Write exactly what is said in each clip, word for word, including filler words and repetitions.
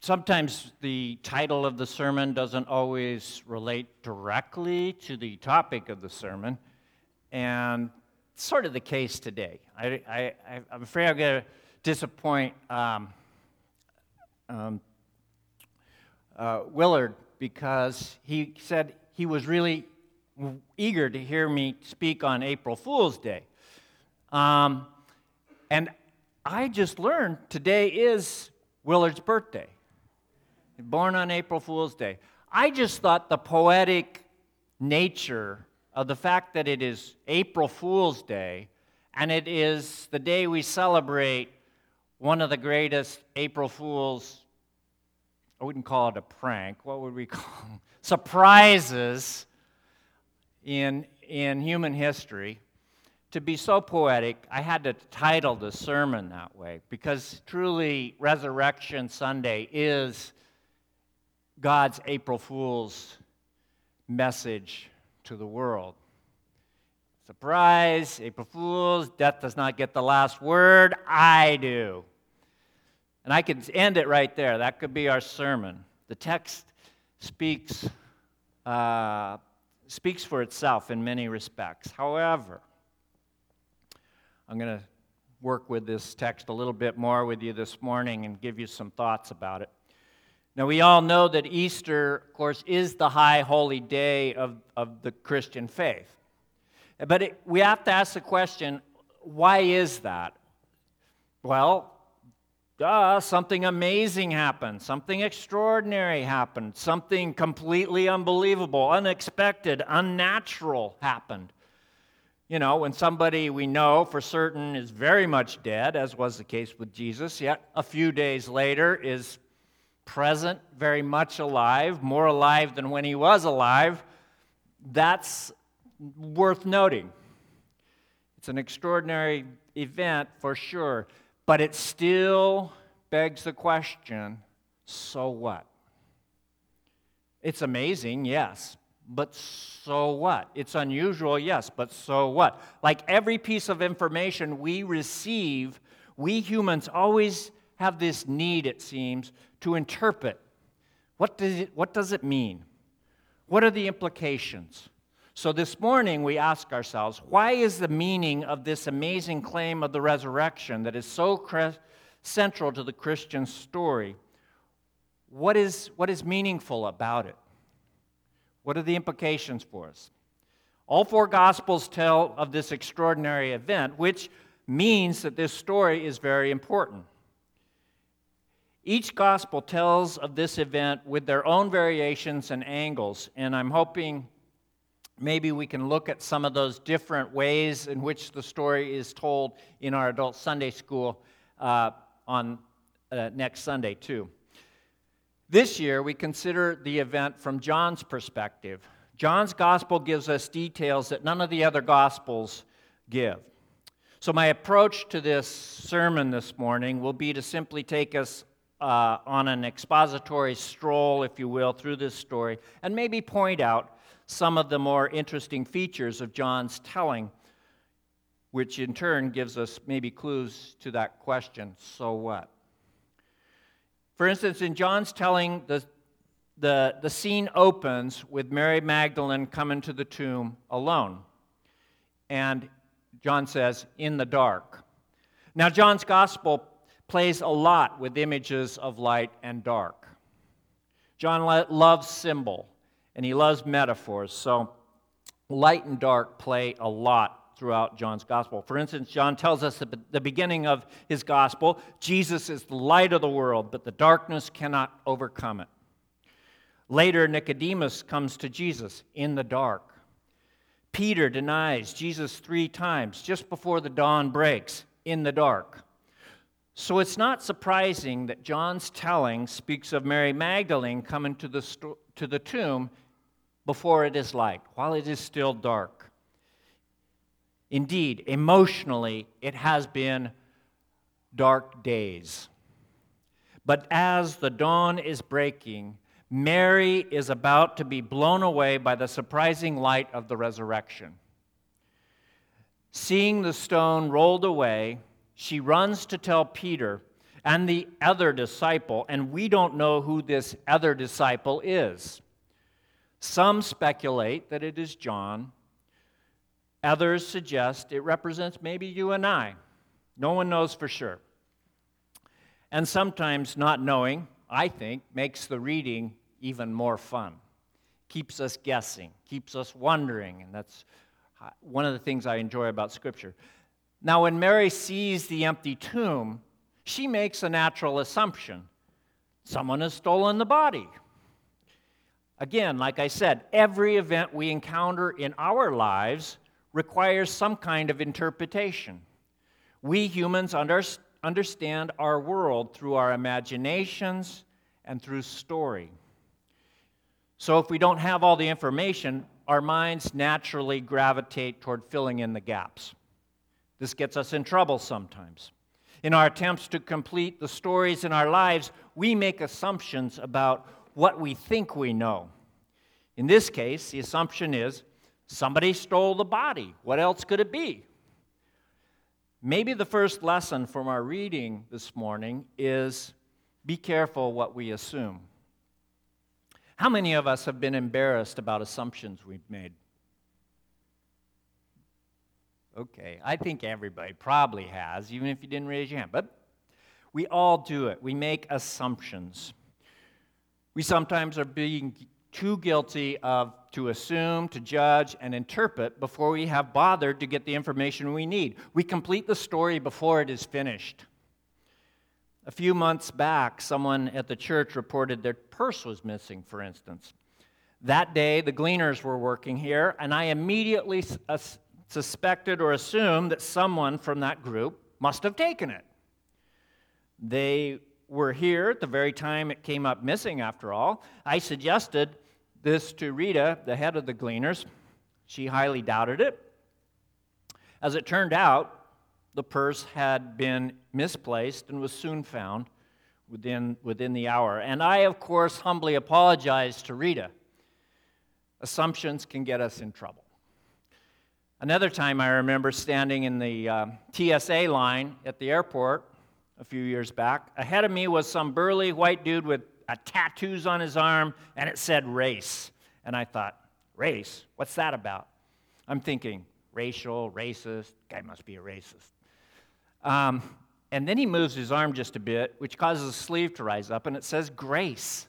Sometimes the title of the sermon doesn't always relate directly to the topic of the sermon, and it's sort of the case today. I, I, I'm afraid I'm going to disappoint um, um, uh, Willard because he said he was really eager to hear me speak on April Fool's Day. Um, and I just learned today is Willard's birthday. Born on April Fool's Day. I just thought the poetic nature of the fact that it is April Fool's Day and it is the day we celebrate one of the greatest April Fools, I wouldn't call it a prank, what would we call them? Surprises in, in human history. To be so poetic, I had to title the sermon that way because truly Resurrection Sunday is God's April Fool's message to the world. Surprise, April Fools, death does not get the last word, I do. And I could end it right there. That could be our sermon. The text speaks, uh, speaks for itself in many respects. However, I'm going to work with this text a little bit more with you this morning and give you some thoughts about it. Now, we all know that Easter, of course, is the high holy day of, of the Christian faith. But it, we have to ask the question, why is that? Well, duh, something amazing happened. Something extraordinary happened. Something completely unbelievable, unexpected, unnatural happened. You know, when somebody we know for certain is very much dead, as was the case with Jesus, yet a few days later is present, very much alive, more alive than when he was alive, that's worth noting. It's an extraordinary event for sure, but it still begs the question, so what? It's amazing, yes, but so what? It's unusual, yes, but so what? Like every piece of information we receive, we humans always have this need, it seems, to interpret. What does it, what does it mean? What are the implications? So this morning we ask ourselves, why is the meaning of this amazing claim of the resurrection that is so cre- central to the Christian story? What is, what is meaningful about it? What are the implications for us? All four Gospels tell of this extraordinary event, which means that this story is very important. Each gospel tells of this event with their own variations and angles, and I'm hoping maybe we can look at some of those different ways in which the story is told in our adult Sunday school uh, on uh, next Sunday too. This year we consider the event from John's perspective. John's gospel gives us details that none of the other gospels give. So my approach to this sermon this morning will be to simply take us Uh, on an expository stroll, if you will, through this story, and maybe point out some of the more interesting features of John's telling, which in turn gives us maybe clues to that question, so what? For instance, in John's telling, the, the, the scene opens with Mary Magdalene coming to the tomb alone. And John says, in the dark. Now, John's gospel plays a lot with images of light and dark. John loves symbol, and he loves metaphors, so light and dark play a lot throughout John's gospel. For instance, John tells us at the beginning of his gospel, Jesus is the light of the world, but the darkness cannot overcome it. Later, Nicodemus comes to Jesus in the dark. Peter denies Jesus three times just before the dawn breaks in the dark. So it's not surprising that John's telling speaks of Mary Magdalene coming to the, sto- to the tomb before it is light, while it is still dark. Indeed, emotionally, it has been dark days. But as the dawn is breaking, Mary is about to be blown away by the surprising light of the resurrection. Seeing the stone rolled away, she runs to tell Peter, and the other disciple, and we don't know who this other disciple is. Some speculate that it is John. Others suggest it represents maybe you and I. No one knows for sure. And sometimes not knowing, I think, makes the reading even more fun. Keeps us guessing, keeps us wondering, and that's one of the things I enjoy about Scripture. Now, when Mary sees the empty tomb, she makes a natural assumption. Someone has stolen the body. Again, like I said, every event we encounter in our lives requires some kind of interpretation. We humans under, understand our world through our imaginations and through story. So if we don't have all the information, our minds naturally gravitate toward filling in the gaps. This gets us in trouble sometimes. In our attempts to complete the stories in our lives, we make assumptions about what we think we know. In this case, the assumption is somebody stole the body. What else could it be? Maybe the first lesson from our reading this morning is be careful what we assume. How many of us have been embarrassed about assumptions we've made? Okay, I think everybody probably has, even if you didn't raise your hand. But we all do it. We make assumptions. We sometimes are being too guilty of to assume, to judge, and interpret before we have bothered to get the information we need. We complete the story before it is finished. A few months back, someone at the church reported their purse was missing, for instance. That day, the Gleaners were working here, and I immediately sus- suspected or assumed that someone from that group must have taken it. They were here at the very time it came up missing, after all. I suggested this to Rita, the head of the Gleaners. She highly doubted it. As it turned out, the purse had been misplaced and was soon found within, within the hour. And I, of course, humbly apologized to Rita. Assumptions can get us in trouble. Another time I remember standing in the uh, T S A line at the airport a few years back. Ahead of me was some burly white dude with uh, tattoos on his arm, and it said race. And I thought, race? What's that about? I'm thinking, racial, racist, guy must be a racist. Um, and then he moves his arm just a bit, which causes the sleeve to rise up, and it says grace.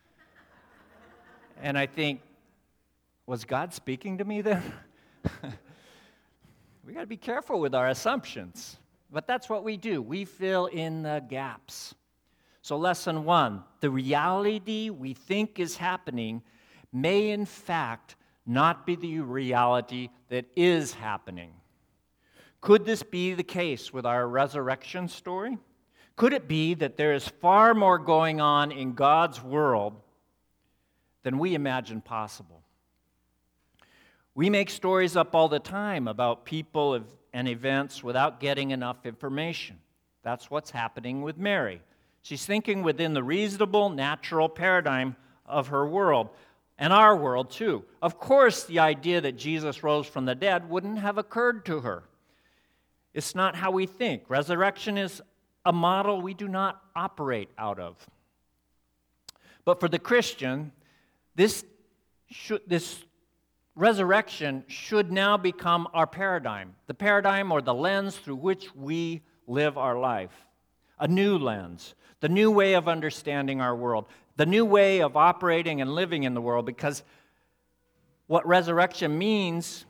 And I think, was God speaking to me then? We got to be careful with our assumptions. But that's what we do. We fill in the gaps. So lesson one, the reality we think is happening may in fact not be the reality that is happening. Could this be the case with our resurrection story? Could it be that there is far more going on in God's world than we imagine possible? We make stories up all the time about people and events without getting enough information. That's what's happening with Mary. She's thinking within the reasonable, natural paradigm of her world, and our world too. Of course, the idea that Jesus rose from the dead wouldn't have occurred to her. It's not how we think. Resurrection is a model we do not operate out of. But for the Christian, this should, this resurrection should now become our paradigm, the paradigm or the lens through which we live our life. A new lens, the new way of understanding our world, the new way of operating and living in the world, because what resurrection means,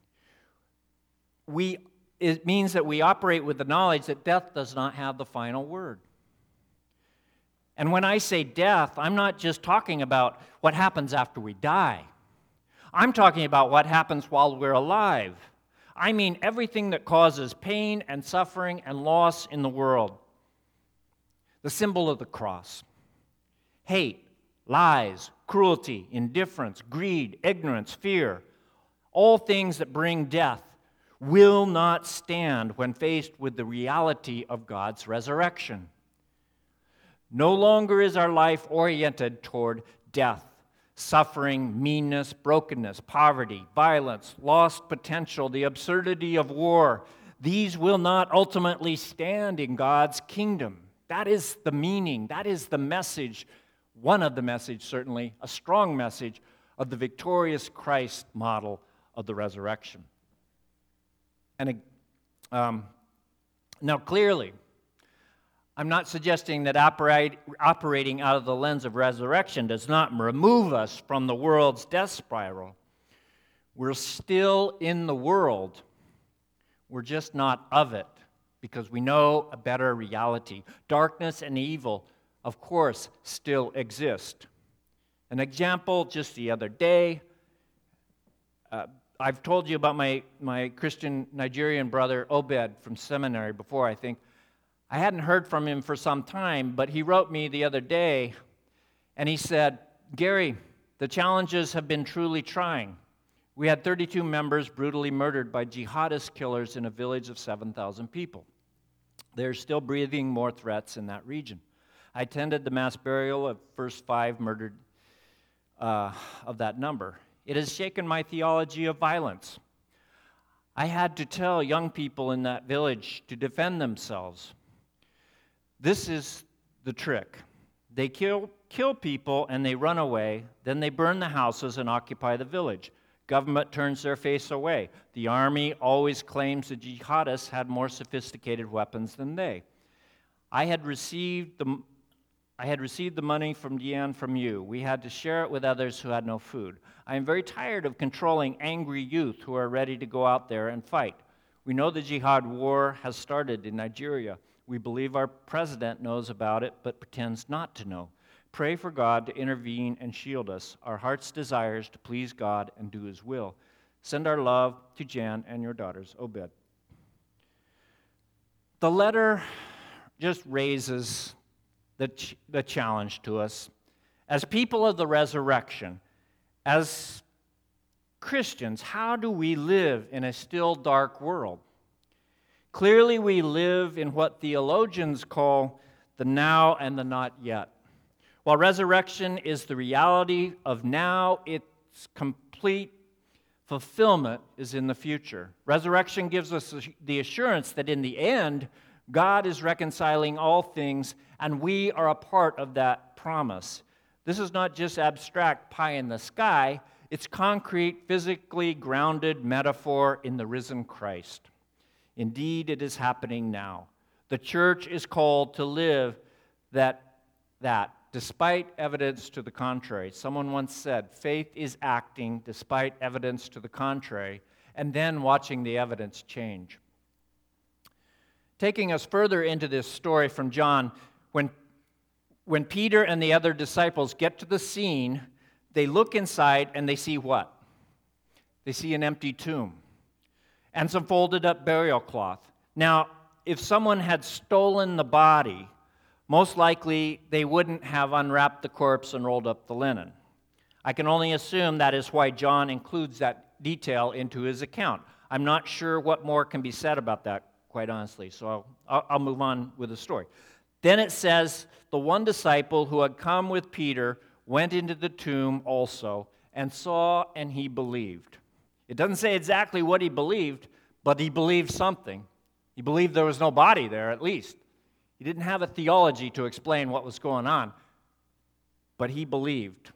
we it means that we operate with the knowledge that death does not have the final word. And when I say death, I'm not just talking about what happens after we die. I'm talking about what happens while we're alive. I mean everything that causes pain and suffering and loss in the world. The symbol of the cross. Hate, lies, cruelty, indifference, greed, ignorance, fear. All things that bring death will not stand when faced with the reality of God's resurrection. No longer is our life oriented toward death, suffering, meanness, brokenness, poverty, violence, lost potential, the absurdity of war. These will not ultimately stand in God's kingdom. That is the meaning. That is the message, one of the message certainly, a strong message of the victorious Christ model of the resurrection. And um, now clearly, I'm not suggesting that operate, operating out of the lens of resurrection does not remove us from the world's death spiral. We're still in the world. We're just not of it because we know a better reality. Darkness and evil, of course, still exist. An example, just the other day, uh, I've told you about my, my Christian Nigerian brother, Obed, from seminary before, I think. I hadn't heard from him for some time, but he wrote me the other day, and he said, Gary, the challenges have been truly trying. We had thirty-two members brutally murdered by jihadist killers in a village of seven thousand people. They're still breathing more threats in that region. I attended the mass burial of first five murdered uh, of that number. It has shaken my theology of violence. I had to tell young people in that village to defend themselves. This is the trick. They kill, kill people and they run away, then they burn the houses and occupy the village. Government turns their face away. The army always claims the jihadists had more sophisticated weapons than they. I had received the, I had received the money from Deanne from you. We had to share it with others who had no food. I am very tired of controlling angry youth who are ready to go out there and fight. We know the jihad war has started in Nigeria. We believe our president knows about it, but pretends not to know. Pray for God to intervene and shield us. Our heart's desires to please God and do His will. Send our love to Jan and your daughters, Obed. The letter just raises the, ch- the challenge to us. As people of the resurrection, as Christians, how do we live in a still dark world? Clearly, we live in what theologians call the now and the not yet. While resurrection is the reality of now, its complete fulfillment is in the future. Resurrection gives us the assurance that in the end, God is reconciling all things, and we are a part of that promise. This is not just abstract pie in the sky, it's concrete, physically grounded metaphor in the risen Christ. Indeed, it is happening now. The church is called to live that, that despite evidence to the contrary. Someone once said, faith is acting despite evidence to the contrary, and then watching the evidence change. Taking us further into this story from John, when, when Peter and the other disciples get to the scene, they look inside and they see what? They see an empty tomb and some folded up burial cloth. Now, if someone had stolen the body, most likely they wouldn't have unwrapped the corpse and rolled up the linen. I can only assume that is why John includes that detail into his account. I'm not sure what more can be said about that, quite honestly, so I'll, I'll move on with the story. Then it says, the one disciple who had come with Peter went into the tomb also and saw and he believed. It doesn't say exactly what he believed, but he believed something. He believed there was no body there, at least. He didn't have a theology to explain what was going on, but he believed.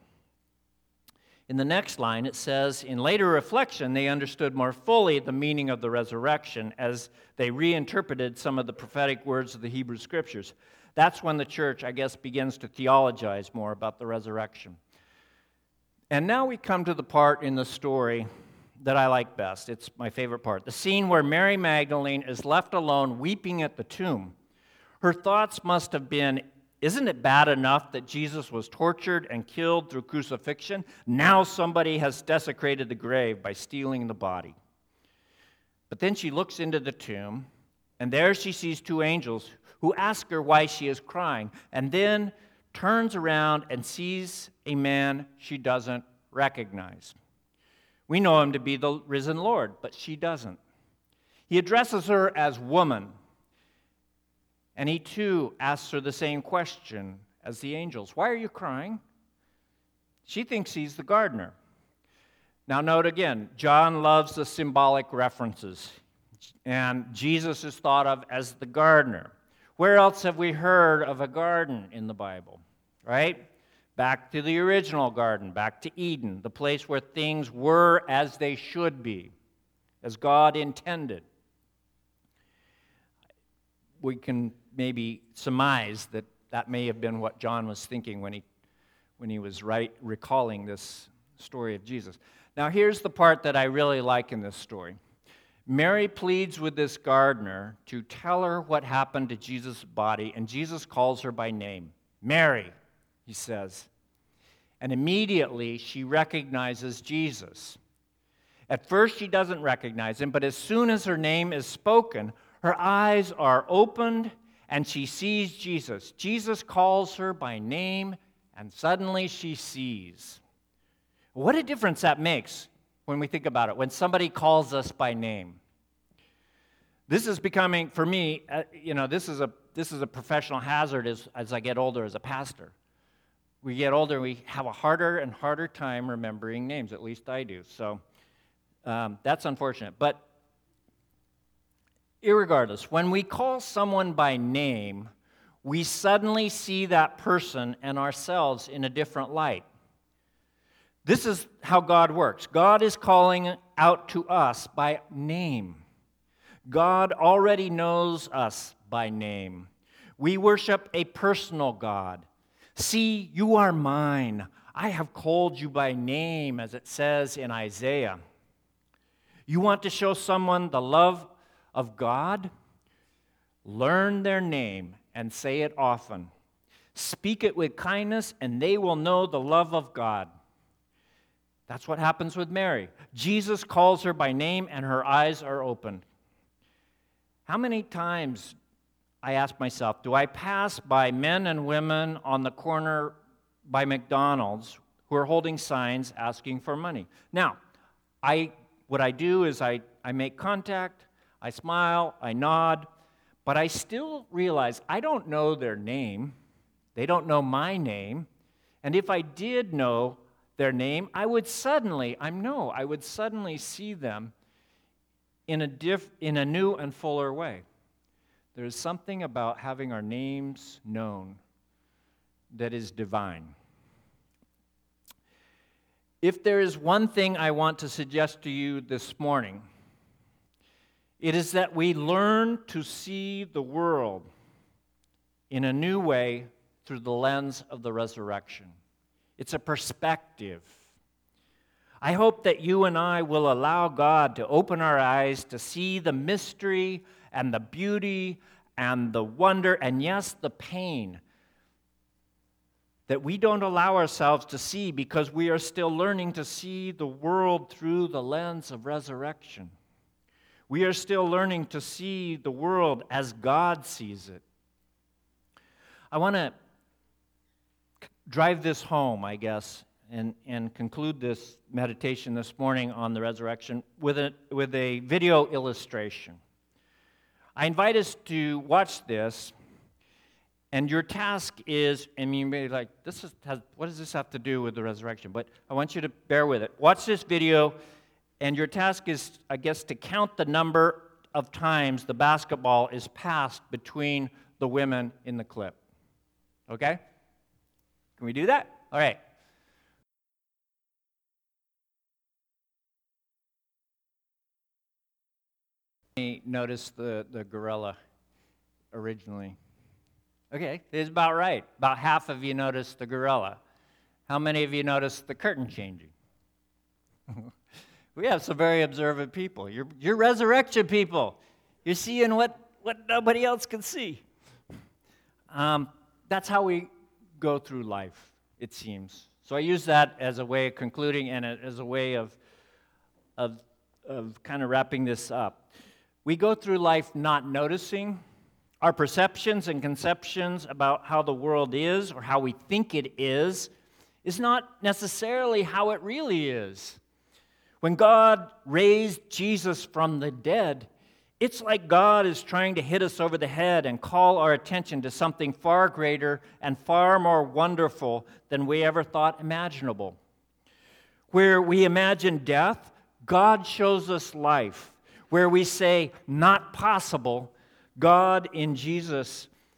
In the next line, it says, in later reflection, they understood more fully the meaning of the resurrection as they reinterpreted some of the prophetic words of the Hebrew Scriptures. That's when the church, I guess, begins to theologize more about the resurrection. And now we come to the part in the story that I like best. It's my favorite part. The scene where Mary Magdalene is left alone weeping at the tomb. Her thoughts must have been, isn't it bad enough that Jesus was tortured and killed through crucifixion? Now somebody has desecrated the grave by stealing the body. But then she looks into the tomb, and there she sees two angels who ask her why she is crying, and then turns around and sees a man she doesn't recognize. We know him to be the risen Lord, but she doesn't. He addresses her as woman, and he too asks her the same question as the angels. Why are you crying? She thinks he's the gardener. Now note again, John loves the symbolic references, and Jesus is thought of as the gardener. Where else have we heard of a garden in the Bible, right? Back to the original garden, back to Eden, the place where things were as they should be, as God intended. We can maybe surmise that that may have been what John was thinking when he when he was right, recalling this story of Jesus. Now, here's the part that I really like in this story. Mary pleads with this gardener to tell her what happened to Jesus' body, and Jesus calls her by name. Mary, he says. And immediately she recognizes Jesus. At first she doesn't recognize him, but as soon as her name is spoken, her eyes are opened and she sees Jesus. Jesus calls her by name, and suddenly she sees. What a difference that makes when we think about it, when somebody calls us by name. This is becoming, for me, uh, you know, this is a this is a professional hazard as, as I get older as a pastor. We get older, we have a harder and harder time remembering names, at least I do. So um, that's unfortunate. But irregardless, when we call someone by name, we suddenly see that person and ourselves in a different light. This is how God works. God is calling out to us by name. God already knows us by name. We worship a personal God. See, you are mine. I have called you by name, as it says in Isaiah. You want to show someone the love of God? Learn their name and say it often. Speak it with kindness, and they will know the love of God. That's what happens with Mary. Jesus calls her by name, and her eyes are opened. How many times, I ask myself, do I pass by men and women on the corner by McDonald's who are holding signs asking for money? Now, I what I do is I, I make contact, I smile, I nod, but I still realize I don't know their name. They don't know my name. And if I did know their name, I would suddenly, I know, I would suddenly see them in a diff, in a new and fuller way. There's something about having our names known that is divine. If there is one thing I want to suggest to you this morning, it is that we learn to see the world in a new way through the lens of the resurrection. It's a perspective. I hope that you and I will allow God to open our eyes to see the mystery and the beauty and the wonder and, yes, the pain that we don't allow ourselves to see because we are still learning to see the world through the lens of resurrection. We are still learning to see the world as God sees it. I want to drive this home, I guess, and, and conclude this meditation this morning on the resurrection with a, with a video illustration. I invite us to watch this, and your task is, and you may be like, this is, has, what does this have to do with the resurrection? But I want you to bear with it. Watch this video, and your task is, I guess, to count the number of times the basketball is passed between the women in the clip. Okay? Can we do that? All right. Notice the, the gorilla originally. Okay, it's about right. About half of you noticed the gorilla. How many of you noticed the curtain changing? We have some very observant people. You're, you're resurrection people. You're seeing what, what nobody else can see. Um, that's how we go through life, it seems. So I use that as a way of concluding and as a way of, of, of kind of wrapping this up. We go through life not noticing. Our perceptions and conceptions about how the world is or how we think it is is not necessarily how it really is. When God raised Jesus from the dead, it's like God is trying to hit us over the head and call our attention to something far greater and far more wonderful than we ever thought imaginable. Where we imagine death, God shows us life. Where we say, not possible, God in Jesus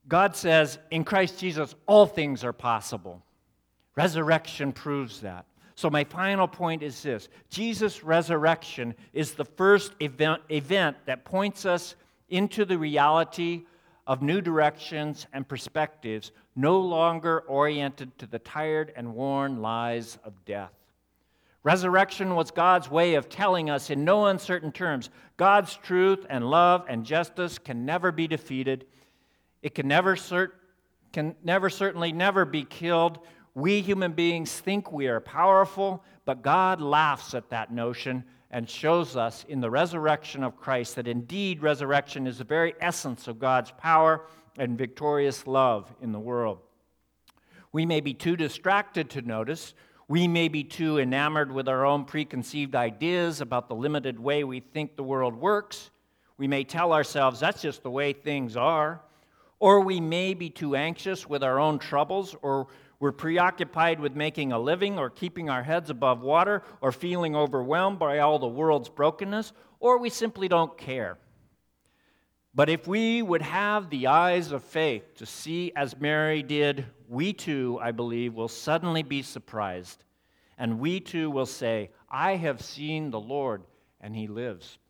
God says, in Christ Jesus, all things are possible. Resurrection proves that. So my final point is this. Jesus' resurrection is the first event, event that points us into the reality of new directions and perspectives, no longer oriented to the tired and worn lies of death. Resurrection was God's way of telling us in no uncertain terms, God's truth and love and justice can never be defeated. It can never, cert- can never certainly never be killed. We human beings think we are powerful, but God laughs at that notion and shows us in the resurrection of Christ that indeed resurrection is the very essence of God's power and victorious love in the world. We may be too distracted to notice. We may be too enamored with our own preconceived ideas about the limited way we think the world works. We may tell ourselves that's just the way things are. Or we may be too anxious with our own troubles, or we're preoccupied with making a living, or keeping our heads above water, or feeling overwhelmed by all the world's brokenness, or we simply don't care. But if we would have the eyes of faith to see as Mary did, we too, I believe, will suddenly be surprised. And we too will say, I have seen the Lord, and he lives.